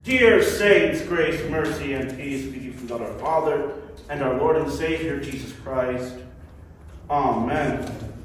Dear saints, grace, mercy, and peace be to you from God our Father and our Lord and Savior, Jesus Christ. Amen.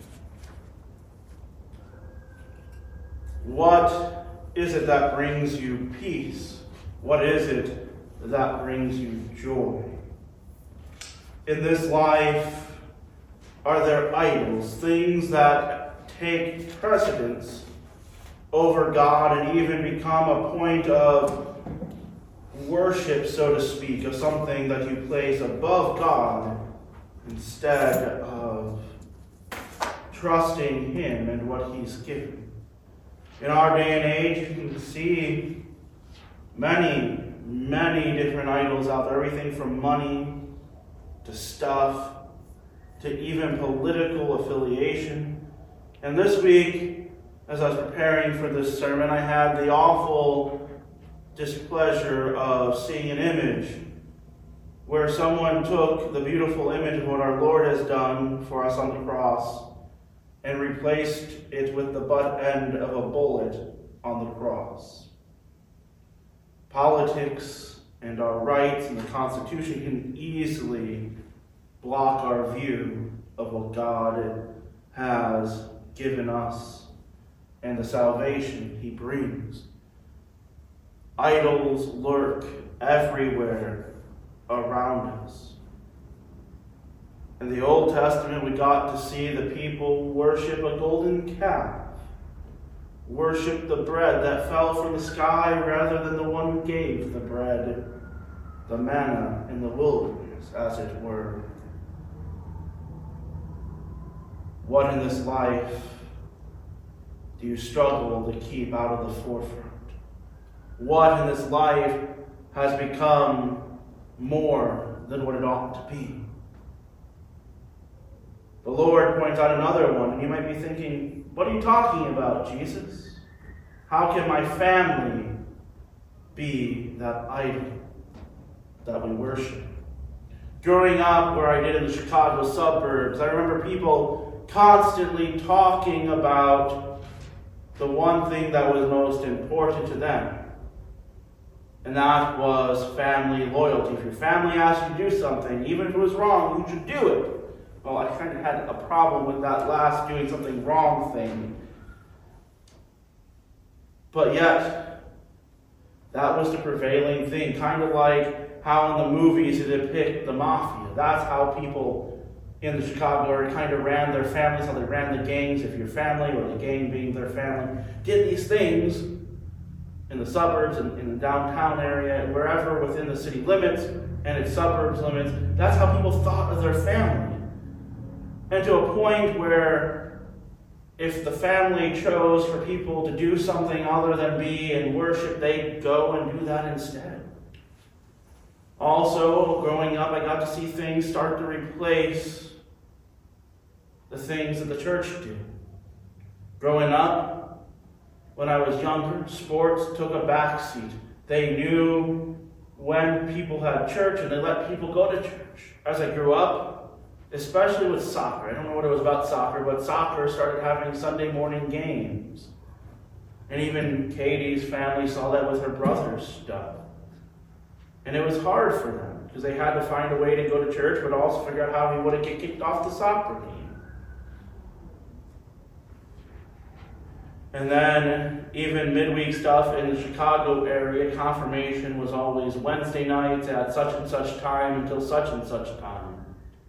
What is it that brings you peace? What is it that brings you joy? In this life, are there idols, things that take precedence over God and even become a point of worship, so to speak, of something that you place above God instead of trusting Him and what He's given? In our day and age, you can see many, many different idols out there, everything from money to stuff to even political affiliation. And this week, as I was preparing for this sermon, I had the awful displeasure of seeing an image where someone took the beautiful image of what our Lord has done for us on the cross and replaced it with the butt end of a bullet on the cross. Politics and our rights and the Constitution can easily block our view of what God has given us and the salvation He brings. Idols lurk everywhere around us. In the Old Testament, we got to see the people worship a golden calf, worship the bread that fell from the sky rather than the one who gave the bread, the manna in the wilderness, as it were. What in this life do you struggle to keep out of the forefront? What in this life has become more than what it ought to be? The Lord points out another one, and you might be thinking, what are you talking about, Jesus? How can my family be that idol that we worship? Growing up where I did in the Chicago suburbs, I remember people constantly talking about the one thing that was most important to them. And that was family loyalty. If your family asked you to do something, even if it was wrong, you should do it. Well, I kind of had a problem with that last doing something wrong thing. But yet, that was the prevailing thing. Kind of like how in the movies they depict the mafia. That's how people in the Chicago area kind of ran their families, how they ran the gangs. If your family, or the gang being their family, did these things in the suburbs and in the downtown area and wherever within the city limits and its suburbs limits, that's how people thought of their family. And to a point where if the family chose for people to do something other than be in worship, they'd go and do that instead. Also, growing up, I got to see things start to replace the things that the church did. Growing up, when I was younger, sports took a backseat. They knew when people had church and they let people go to church. As I grew up, especially with soccer, I don't know what it was about soccer, but soccer started having Sunday morning games. And even Katie's family saw that with her brother's stuff. And it was hard for them because they had to find a way to go to church, but also figure out how he wouldn't get kicked off the soccer team. And then even midweek stuff in the Chicago area, confirmation was always Wednesday nights at such and such time until such and such time.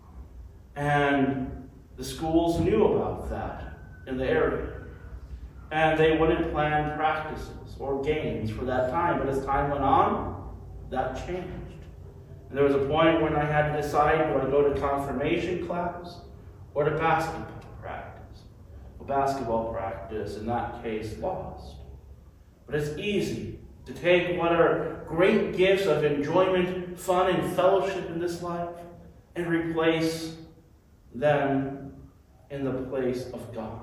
And the schools knew about that in the area. And they wouldn't plan practices or games for that time. But as time went on, that changed. And there was a point when I had to decide, do I go to confirmation class or to basketball practice? Basketball practice, in that case, lost. But it's easy to take what are great gifts of enjoyment, fun, and fellowship in this life and replace them in the place of God.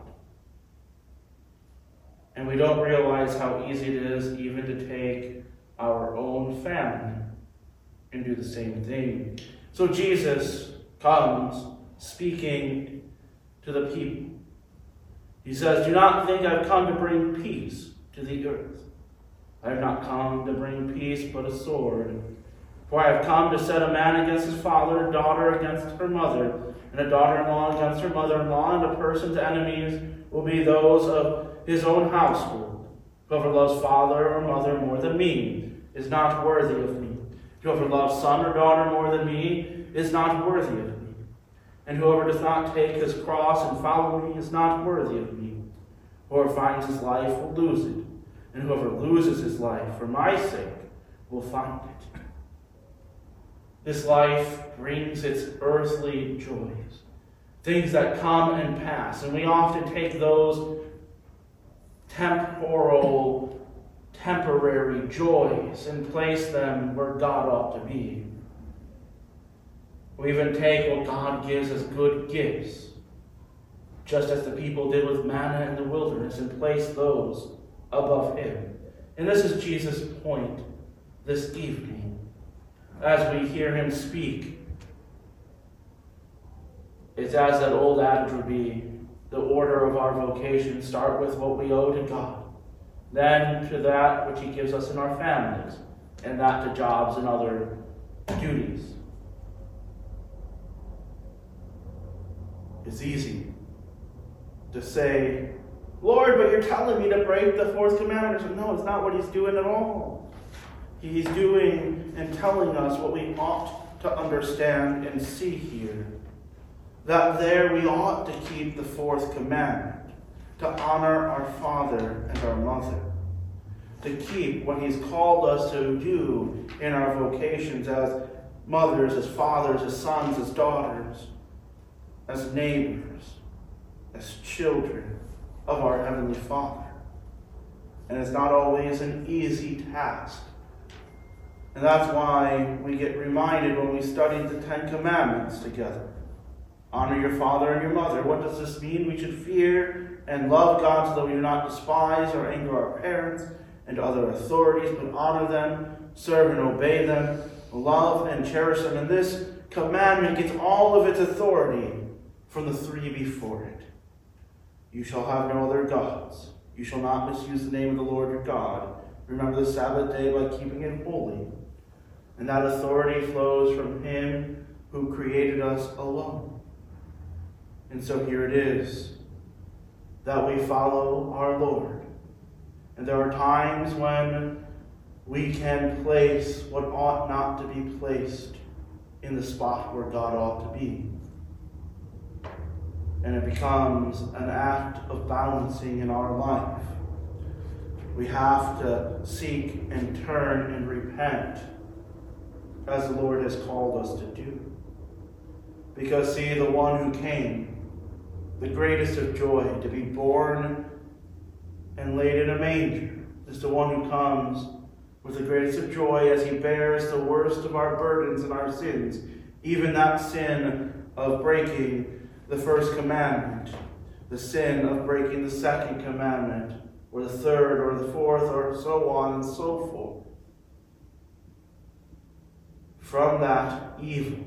And we don't realize how easy it is even to take our own family and do the same thing. So Jesus comes speaking to the people. He says, "Do not think I've come to bring peace to the earth. I have not come to bring peace, but a sword. For I have come to set a man against his father, a daughter against her mother, and a daughter-in-law against her mother-in-law, and a person's enemies will be those of his own household. Whoever loves father or mother more than me is not worthy of me. Whoever loves son or daughter more than me is not worthy of me. And whoever does not take his cross and follow me is not worthy of me. Whoever finds his life will lose it, and whoever loses his life for my sake will find it. This life brings its earthly joys, things that come and pass, and we often take those temporary joys and place them where God ought to be. We even take what God gives as good gifts, just as the people did with manna in the wilderness, and place those above him. And this is Jesus' point this evening as we hear him speak. It's as that old adage would be, the order of our vocation: start with what we owe to God, then to that which he gives us in our families, and that to jobs and other duties. It's easy to say, Lord, but you're telling me to break the fourth commandment. No, it's not what he's doing at all. He's doing and telling us what we ought to understand and see here. That there we ought to keep the fourth commandment, to honor our father and our mother, to keep what he's called us to do in our vocations as mothers, as fathers, as sons, as daughters, as neighbors, as children of our Heavenly Father. And it's not always an easy task. And that's why we get reminded when we studied the Ten Commandments together. Honor your father and your mother. What does this mean? We should fear and love God so that we do not despise or anger our parents and other authorities, but honor them, serve and obey them, love and cherish them. And this commandment gets all of its authority from the three before it. You shall have no other gods. You shall not misuse the name of the Lord your God. Remember the Sabbath day by keeping it holy. And that authority flows from him who created us alone. And so here it is that we follow our Lord. And there are times when we can place what ought not to be placed in the spot where God ought to be. And it becomes an act of balancing in our life. We have to seek and turn and repent as the Lord has called us to do. Because see, the one who came, the greatest of joy, to be born and laid in a manger, is the one who comes with the greatest of joy as he bears the worst of our burdens and our sins, even that sin of breaking the first commandment, the sin of breaking the second commandment, or the third, or the fourth, or so on and so forth. From that evil,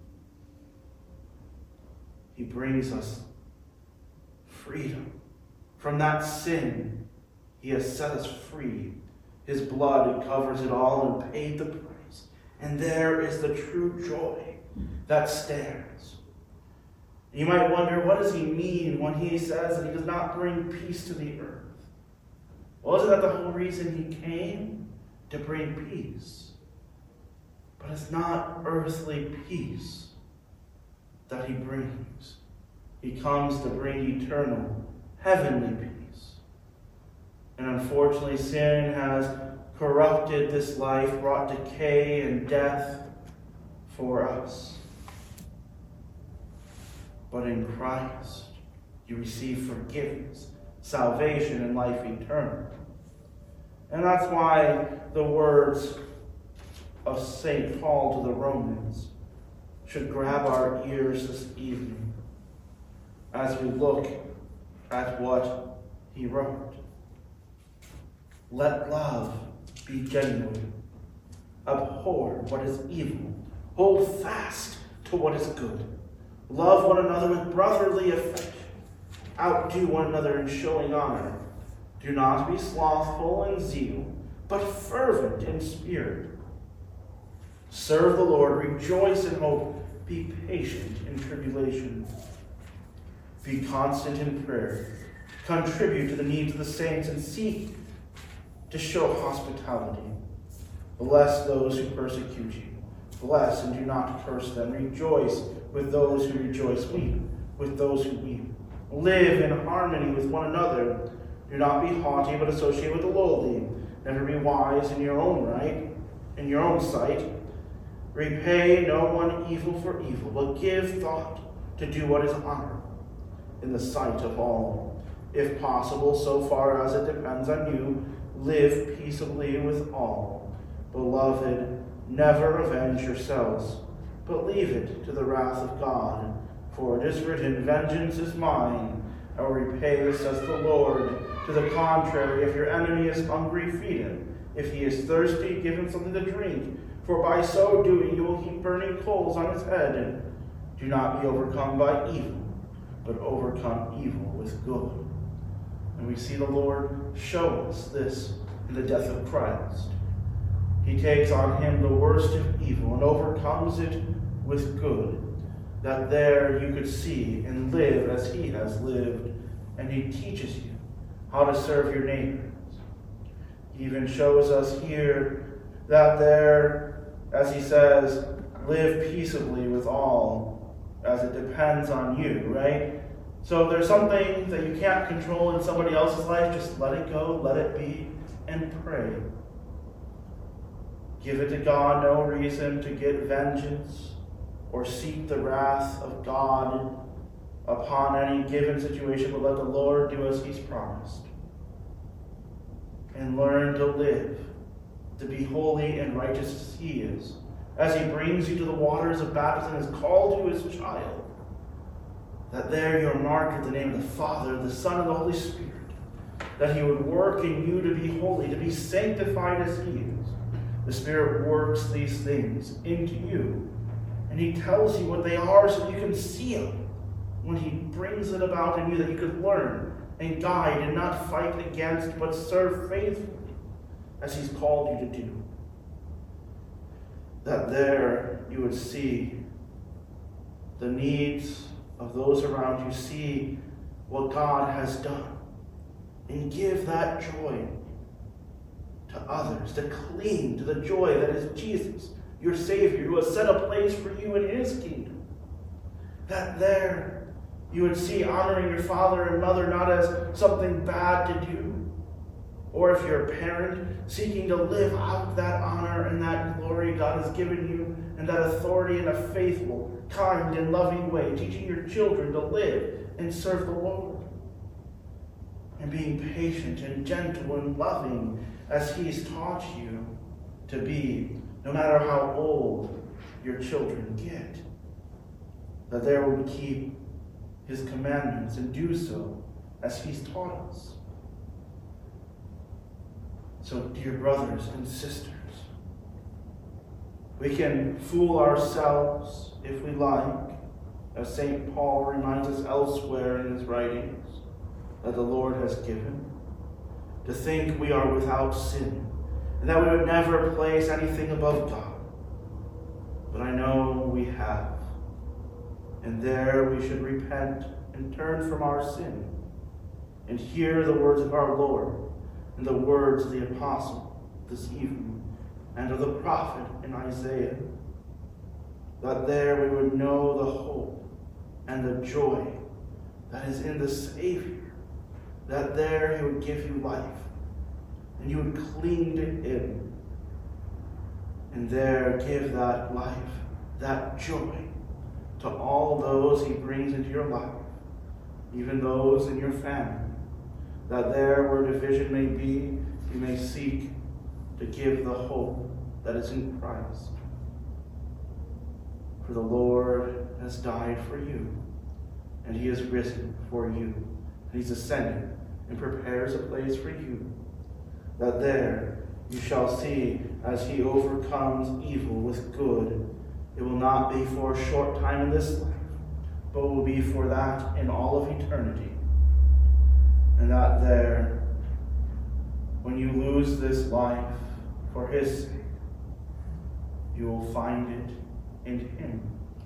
he brings us freedom. From that sin, he has set us free. His blood covers it all and paid the price. And there is the true joy that stands. You might wonder, what does he mean when he says that he does not bring peace to the earth? Well, isn't that the whole reason he came? To bring peace. But it's not earthly peace that he brings. He comes to bring eternal, heavenly peace. And unfortunately, sin has corrupted this life, brought decay and death for us. But in Christ, you receive forgiveness, salvation, and life eternal. And that's why the words of St. Paul to the Romans should grab our ears this evening as we look at what he wrote. Let love be genuine. Abhor what is evil. Hold fast to what is good. Love one another with brotherly affection. Outdo one another in showing honor. Do not be slothful in zeal, but fervent in spirit. Serve the Lord, rejoice in hope, be patient in tribulation. Be constant in prayer, contribute to the needs of the saints, and seek to show hospitality. Bless those who persecute you. Bless and do not curse them. Rejoice with those who rejoice. Weep with those who weep. Live in harmony with one another. Do not be haughty, but associate with the lowly. Never be wise in your own right, in your own sight. Repay no one evil for evil, but give thought to do what is honorable in the sight of all. If possible, so far as it depends on you, live peaceably with all. Beloved, never avenge yourselves, but leave it to the wrath of God. For it is written, vengeance is mine, I will repay, says the Lord. To the contrary, if your enemy is hungry, feed him. If he is thirsty, give him something to drink. For by so doing you will heap burning coals on his head. Do not be overcome by evil, but overcome evil with good. And we see the Lord show us this in the death of Christ. He takes on him the worst of evil and overcomes it with good, that there you could see and live as he has lived, and he teaches you how to serve your neighbors. He even shows us here that there, as he says, live peaceably with all, as it depends on you, right? So if there's something that you can't control in somebody else's life, just let it go, let it be, and pray. Give it to God, no reason to get vengeance or seek the wrath of God upon any given situation, but let the Lord do as he's promised. And learn to live, to be holy and righteous as he is, as he brings you to the waters of baptism and has called you his child. That there you are marked with the name of the Father, the Son, and the Holy Spirit. That he would work in you to be holy, to be sanctified as he is. The Spirit works these things into you, and he tells you what they are so that you can see them when he brings it about in you, that you could learn and guide and not fight against, but serve faithfully as he's called you to do. That there you would see the needs of those around you, see what God has done, and give that joy to others, to cling to the joy that is Jesus, your Savior, who has set a place for you in his kingdom. That there you would see honoring your father and mother not as something bad to do, or if you're a parent, seeking to live out that honor and that glory God has given you, and that authority in a faithful, kind, and loving way, teaching your children to live and serve the Lord. And being patient and gentle and loving as he's taught you to be, no matter how old your children get. That there would keep his commandments and do so as he's taught us. So, dear brothers and sisters, we can fool ourselves if we like, as St. Paul reminds us elsewhere in his writings that the Lord has given, to think we are without sin, and that we would never place anything above God. But I know we have, and there we should repent and turn from our sin, and hear the words of our Lord, and the words of the apostle this evening, and of the prophet in Isaiah, that there we would know the hope and the joy that is in the Savior, that there he would give you life, and you would cling to him, and there give that life, that joy, to all those he brings into your life, even those in your family, that there where division may be, you may seek to give the hope that is in Christ. For the Lord has died for you, and he is risen for you, and he's ascended and prepares a place for you, that there you shall see as he overcomes evil with good. It will not be for a short time in this life, but will be for that in all of eternity. And that there when you lose this life for his sake, you will find it in him.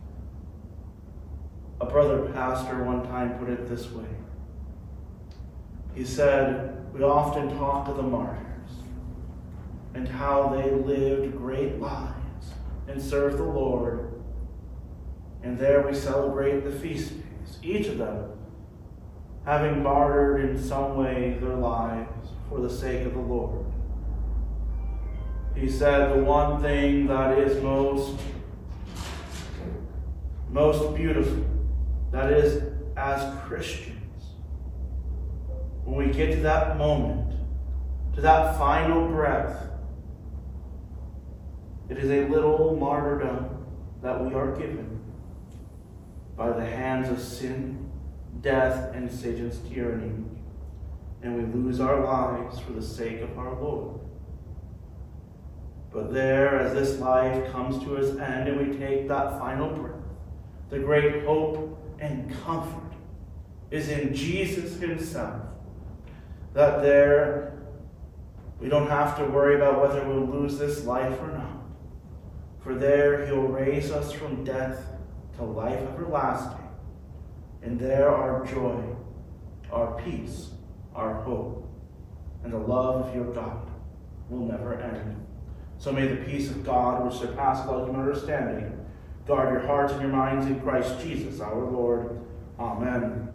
A brother pastor one time put it this way. He said, we often talk of the martyrs and how they lived great lives and served the Lord. And there we celebrate the feast days, each of them having martyred in some way their lives for the sake of the Lord. He said the one thing that is most beautiful, that is, as Christians, when we get to that moment, to that final breath, it is a little martyrdom that we are given by the hands of sin, death, and Satan's tyranny, and we lose our lives for the sake of our Lord. But there, as this life comes to its end and we take that final breath, the great hope and comfort is in Jesus himself. That there, we don't have to worry about whether we'll lose this life or not. For there, he'll raise us from death to life everlasting. And there our joy, our peace, our hope, and the love of your God will never end. So may the peace of God, which surpasses all human understanding, guard your hearts and your minds in Christ Jesus our Lord. Amen.